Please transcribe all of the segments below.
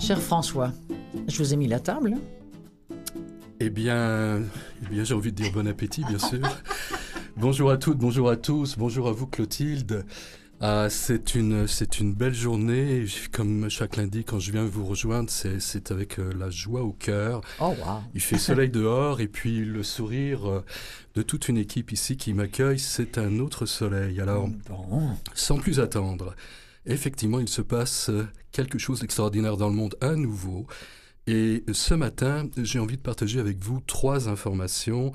Cher François, je vous ai mis la table. Eh bien, j'ai envie de dire bon appétit, bien sûr. Bonjour à toutes, bonjour à tous, bonjour à vous Clotilde. C'est une belle journée. Comme chaque lundi, quand je viens vous rejoindre, c'est avec la joie au cœur. Oh, wow. Il fait soleil dehors et puis le sourire de toute une équipe ici qui m'accueille, c'est un autre soleil. Alors, sans plus attendre, effectivement, il se passe quelque chose d'extraordinaire dans le monde à nouveau. Et ce matin, j'ai envie de partager avec vous 3 informations.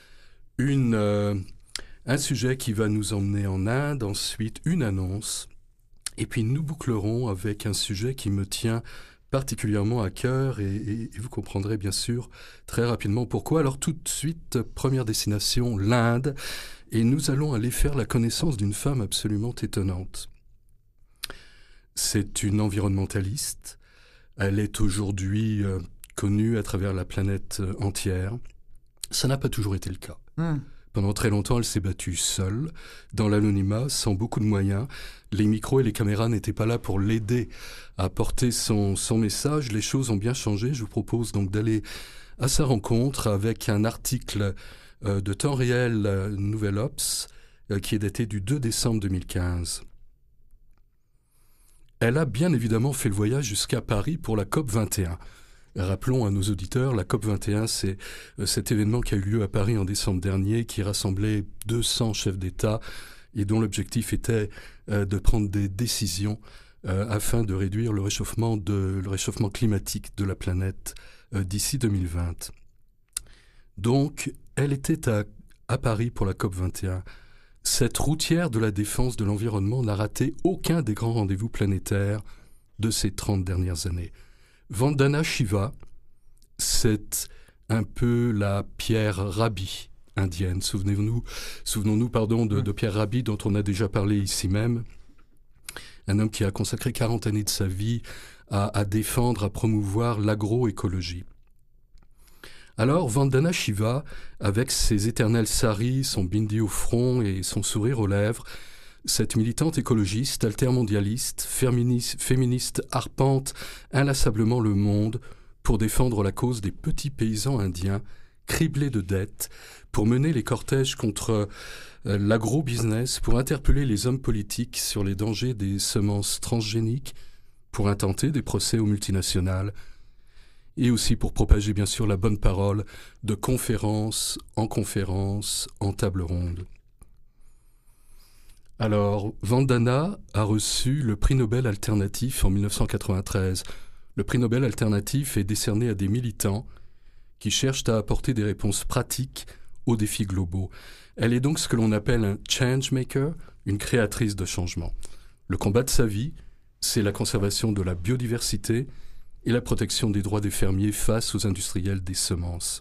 Un sujet qui va nous emmener en Inde, ensuite une annonce, et puis nous bouclerons avec un sujet qui me tient particulièrement à cœur, et vous comprendrez bien sûr très rapidement pourquoi. Alors tout de suite, première destination, l'Inde, et nous allons aller faire la connaissance d'une femme absolument étonnante. C'est une environnementaliste. Elle est aujourd'hui connue à travers la planète entière. Ça n'a pas toujours été le cas. Pendant très longtemps, elle s'est battue seule, dans l'anonymat, sans beaucoup de moyens. Les micros et les caméras n'étaient pas là pour l'aider à porter son message. Les choses ont bien changé. Je vous propose donc d'aller à sa rencontre avec un article de temps réel Nouvelle Obs qui est daté du 2 décembre 2015. Elle a bien évidemment fait le voyage jusqu'à Paris pour la COP 21. Rappelons à nos auditeurs, la COP 21, c'est cet événement qui a eu lieu à Paris en décembre dernier, qui rassemblait 200 chefs d'État et dont l'objectif était de prendre des décisions afin de réduire le réchauffement climatique de la planète d'ici 2020. Donc, elle était à Paris pour la COP 21. Cette routière de la défense de l'environnement n'a raté aucun des grands rendez-vous planétaires de ces 30 dernières années. Vandana Shiva, c'est un peu la Pierre Rabhi indienne. Souvenons-nous de Pierre Rabhi, dont on a déjà parlé ici même. Un homme qui a consacré 40 années de sa vie à défendre, à promouvoir l'agroécologie. Alors, Vandana Shiva, avec ses éternels saris, son bindi au front et son sourire aux lèvres, cette militante écologiste, altermondialiste, féministe arpente inlassablement le monde pour défendre la cause des petits paysans indiens, criblés de dettes, pour mener les cortèges contre l'agro-business, pour interpeller les hommes politiques sur les dangers des semences transgéniques, pour intenter des procès aux multinationales, et aussi pour propager bien sûr la bonne parole de conférence, en table ronde. Alors, Vandana a reçu le prix Nobel alternatif en 1993. Le prix Nobel alternatif est décerné à des militants qui cherchent à apporter des réponses pratiques aux défis globaux. Elle est donc ce que l'on appelle un changemaker, une créatrice de changement. Le combat de sa vie, c'est la conservation de la biodiversité et la protection des droits des fermiers face aux industriels des semences.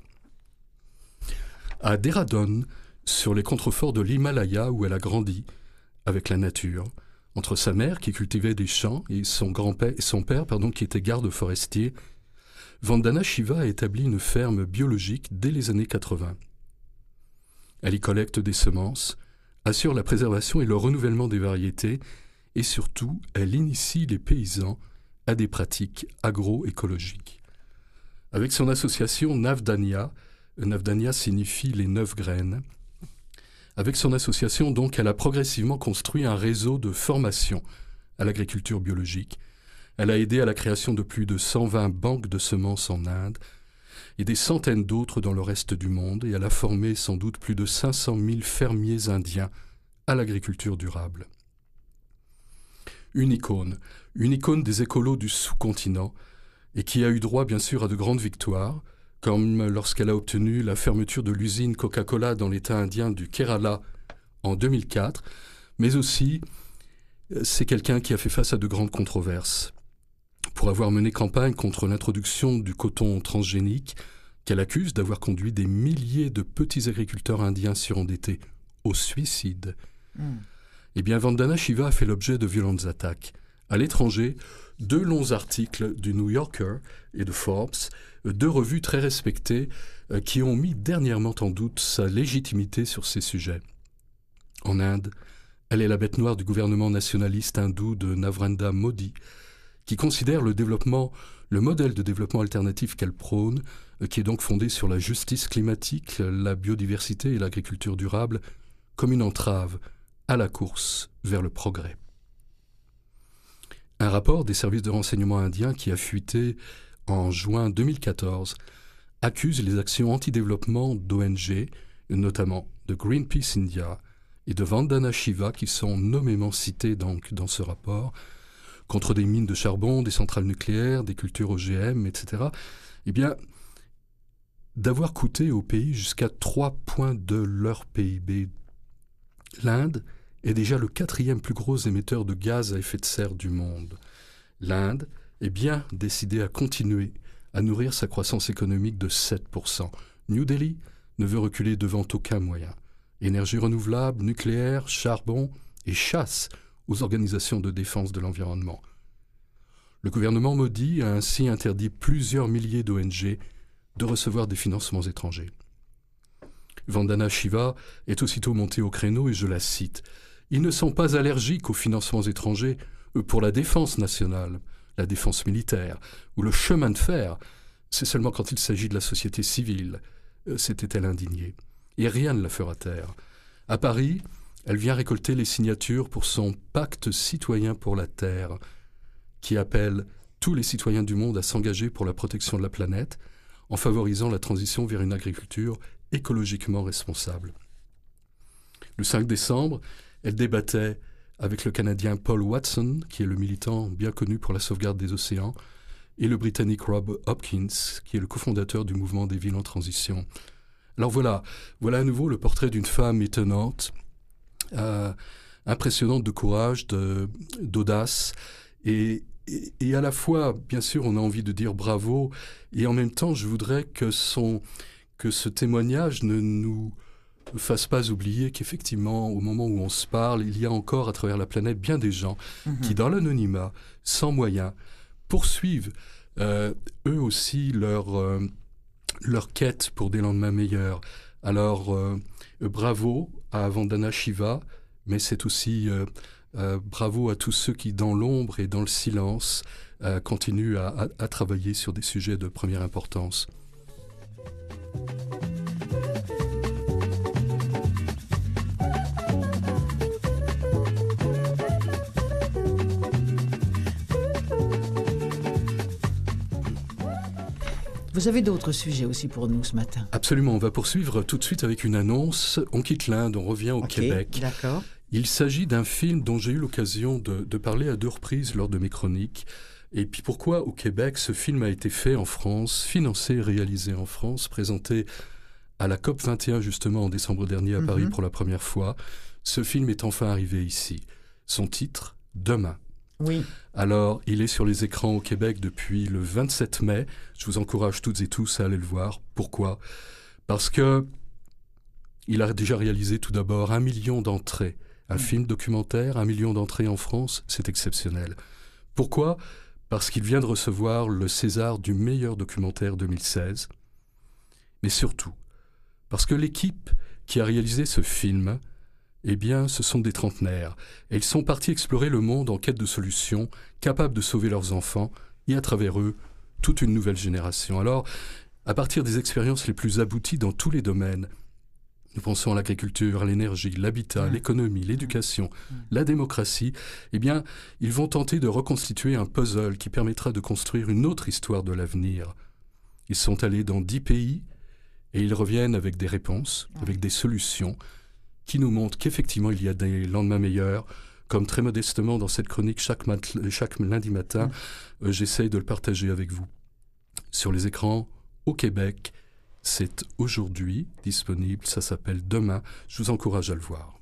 À Dehradun, sur les contreforts de l'Himalaya où elle a grandi, avec la nature, entre sa mère qui cultivait des champs et son père qui était garde forestier, Vandana Shiva a établi une ferme biologique dès les années 80. Elle y collecte des semences, assure la préservation et le renouvellement des variétés et surtout, elle initie les paysans à des pratiques agroécologiques. Avec son association Navdanya signifie les 9 graines, avec son association, donc, elle a progressivement construit un réseau de formation à l'agriculture biologique. Elle a aidé à la création de plus de 120 banques de semences en Inde et des centaines d'autres dans le reste du monde, et elle a formé sans doute plus de 500 000 fermiers indiens à l'agriculture durable. Une icône des écolos du sous-continent, et qui a eu droit bien sûr à de grandes victoires, comme lorsqu'elle a obtenu la fermeture de l'usine Coca-Cola dans l'État indien du Kerala en 2004, mais aussi c'est quelqu'un qui a fait face à de grandes controverses. Pour avoir mené campagne contre l'introduction du coton transgénique, qu'elle accuse d'avoir conduit des milliers de petits agriculteurs indiens surendettés au suicide, eh bien Vandana Shiva a fait l'objet de violentes attaques. À l'étranger, 2 longs articles du New Yorker et de Forbes, 2 revues très respectées qui ont mis dernièrement en doute sa légitimité sur ces sujets. En Inde, elle est la bête noire du gouvernement nationaliste hindou de Narendra Modi, qui considère le modèle de développement alternatif qu'elle prône, qui est donc fondé sur la justice climatique, la biodiversité et l'agriculture durable, comme une entrave à la course vers le progrès. Un rapport des services de renseignement indiens qui a fuité en juin 2014 accuse les actions anti-développement d'ONG, notamment de Greenpeace India et de Vandana Shiva, qui sont nommément cités donc dans ce rapport, contre des mines de charbon, des centrales nucléaires, des cultures OGM, etc., eh bien, d'avoir coûté au pays jusqu'à 3 points de leur PIB. L'Inde est déjà le 4e plus gros émetteur de gaz à effet de serre du monde. L'Inde est bien décidée à continuer à nourrir sa croissance économique de 7%. New Delhi ne veut reculer devant aucun moyen. Énergie renouvelable, nucléaire, charbon et chasse aux organisations de défense de l'environnement. Le gouvernement Modi a ainsi interdit plusieurs milliers d'ONG de recevoir des financements étrangers. Vandana Shiva est aussitôt monté au créneau et je la cite. « Ils ne sont pas allergiques aux financements étrangers pour la défense nationale, la défense militaire ou le chemin de fer. C'est seulement quand il s'agit de la société civile. » s'était-elle indignée. Et rien ne la fera taire. À Paris, elle vient récolter les signatures pour son pacte citoyen pour la Terre, qui appelle tous les citoyens du monde à s'engager pour la protection de la planète, en favorisant la transition vers une agriculture écologiquement responsable. Le 5 décembre, elle débattait avec le Canadien Paul Watson, qui est le militant bien connu pour la sauvegarde des océans, et le Britannique Rob Hopkins, qui est le cofondateur du mouvement des villes en transition. Alors voilà à nouveau le portrait d'une femme étonnante, impressionnante de courage, d'audace, et à la fois, bien sûr, on a envie de dire bravo, et en même temps, je voudrais que ce témoignage ne nous fasse pas oublier qu'effectivement, au moment où on se parle, il y a encore à travers la planète bien des gens qui, dans l'anonymat, sans moyens, poursuivent eux aussi leur quête pour des lendemains meilleurs. Alors, bravo à Vandana Shiva, mais c'est aussi bravo à tous ceux qui, dans l'ombre et dans le silence, continuent à travailler sur des sujets de première importance. Vous avez d'autres sujets aussi pour nous ce matin? Absolument, on va poursuivre tout de suite avec une annonce. On quitte l'Inde, on revient au Québec. D'accord. Il s'agit d'un film dont j'ai eu l'occasion de parler à 2 reprises lors de mes chroniques. Et puis pourquoi au Québec? Ce film a été fait en France, financé et réalisé en France, présenté à la COP 21 justement en décembre dernier à Paris pour la première fois. Ce film est enfin arrivé ici. Son titre, Demain. Oui. Alors, il est sur les écrans au Québec depuis le 27 mai. Je vous encourage toutes et tous à aller le voir. Pourquoi? Parce que il a déjà réalisé tout d'abord 1 million d'entrées. Un film documentaire, 1 million d'entrées en France, c'est exceptionnel. Pourquoi? Parce qu'il vient de recevoir le César du meilleur documentaire 2016. Mais surtout, parce que l'équipe qui a réalisé ce film, eh bien, ce sont des trentenaires. Et ils sont partis explorer le monde en quête de solutions, capables de sauver leurs enfants, et à travers eux, toute une nouvelle génération. Alors, à partir des expériences les plus abouties dans tous les domaines, nous pensons à l'agriculture, à l'énergie, l'habitat, l'économie, l'éducation, la démocratie, eh bien, ils vont tenter de reconstituer un puzzle qui permettra de construire une autre histoire de l'avenir. Ils sont allés dans 10 pays et ils reviennent avec des réponses, avec des solutions qui nous montrent qu'effectivement, il y a des lendemains meilleurs. Comme très modestement dans cette chronique, chaque lundi matin, j'essaye de le partager avec vous. Sur les écrans, au Québec, c'est aujourd'hui disponible, ça s'appelle Demain. Je vous encourage à le voir.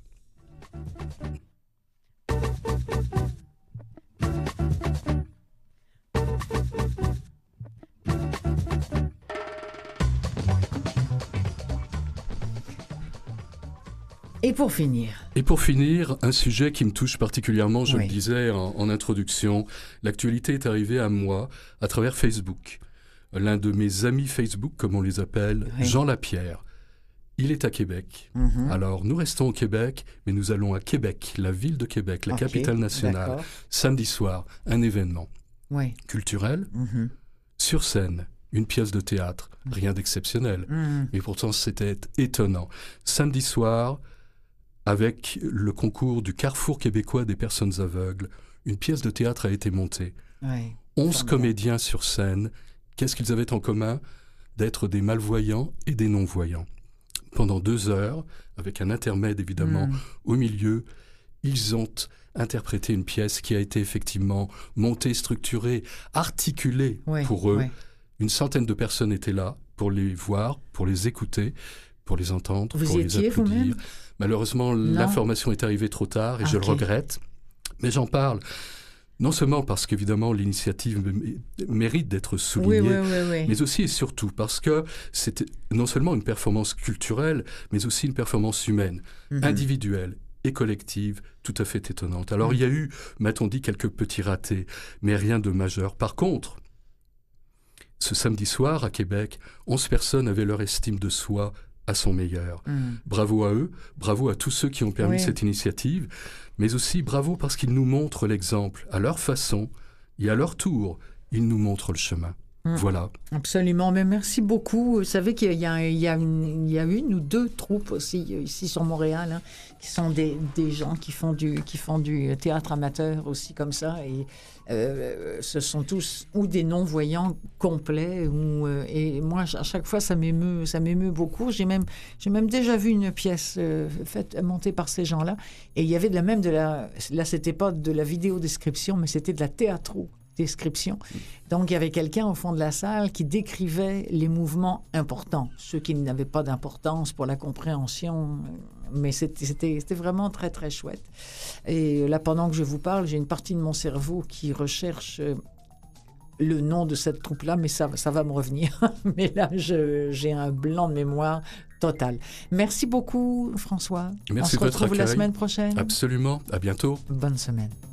Et pour finir, un sujet qui me touche particulièrement, je Oui. le disais en introduction, l'actualité est arrivée à moi à travers Facebook. L'un de mes amis Facebook, comme on les appelle, Oui. Jean Lapierre, il est à Québec. Alors, nous restons au Québec, mais nous allons à Québec, la ville de Québec, la Ok, capitale nationale. d'accord. Samedi soir, un événement. culturelle, sur scène, une pièce de théâtre, rien d'exceptionnel, mais pourtant c'était étonnant. Samedi soir, avec le concours du Carrefour québécois des personnes aveugles, une pièce de théâtre a été montée. 11 comédiens sur scène. Qu'est-ce qu'ils avaient en commun? D'être des malvoyants et des non-voyants. Pendant 2 heures, avec un intermède évidemment au milieu, ils ont interprété une pièce qui a été effectivement montée, structurée, articulée pour eux. Une centaine de personnes étaient là pour les voir, pour les écouter, pour les entendre, pour les applaudir. Malheureusement, l'information est arrivée trop tard et je le regrette. Mais j'en parle non seulement parce qu'évidemment l'initiative mérite d'être soulignée, mais aussi et surtout parce que c'était non seulement une performance culturelle, mais aussi une performance humaine, individuelle et collective, tout à fait étonnante. Alors il y a eu, m'a-t-on dit, quelques petits ratés, mais rien de majeur. Par contre, ce samedi soir, à Québec, 11 personnes avaient leur estime de soi à son meilleur. Bravo à eux, bravo à tous ceux qui ont permis cette initiative, mais aussi bravo parce qu'ils nous montrent l'exemple à leur façon et à leur tour, ils nous montrent le chemin. Voilà. Absolument, mais merci beaucoup. Vous savez qu'il y a une ou 2 troupes aussi ici sur Montréal, qui sont des gens qui font du théâtre amateur aussi comme ça, et ce sont tous ou des non-voyants complets, et moi à chaque fois ça m'émeut beaucoup. J'ai même déjà vu une pièce montée par ces gens-là, et il y avait là c'était pas de la vidéo-description, mais c'était de la théâtro-description. Donc, il y avait quelqu'un au fond de la salle qui décrivait les mouvements importants, ceux qui n'avaient pas d'importance pour la compréhension, mais c'était vraiment très, très chouette. Et là, pendant que je vous parle, j'ai une partie de mon cerveau qui recherche le nom de cette troupe-là, mais ça va me revenir. Mais là, j'ai un blanc de mémoire total. Merci beaucoup, François. Merci On se retrouve la semaine prochaine. Absolument. À bientôt. Bonne semaine.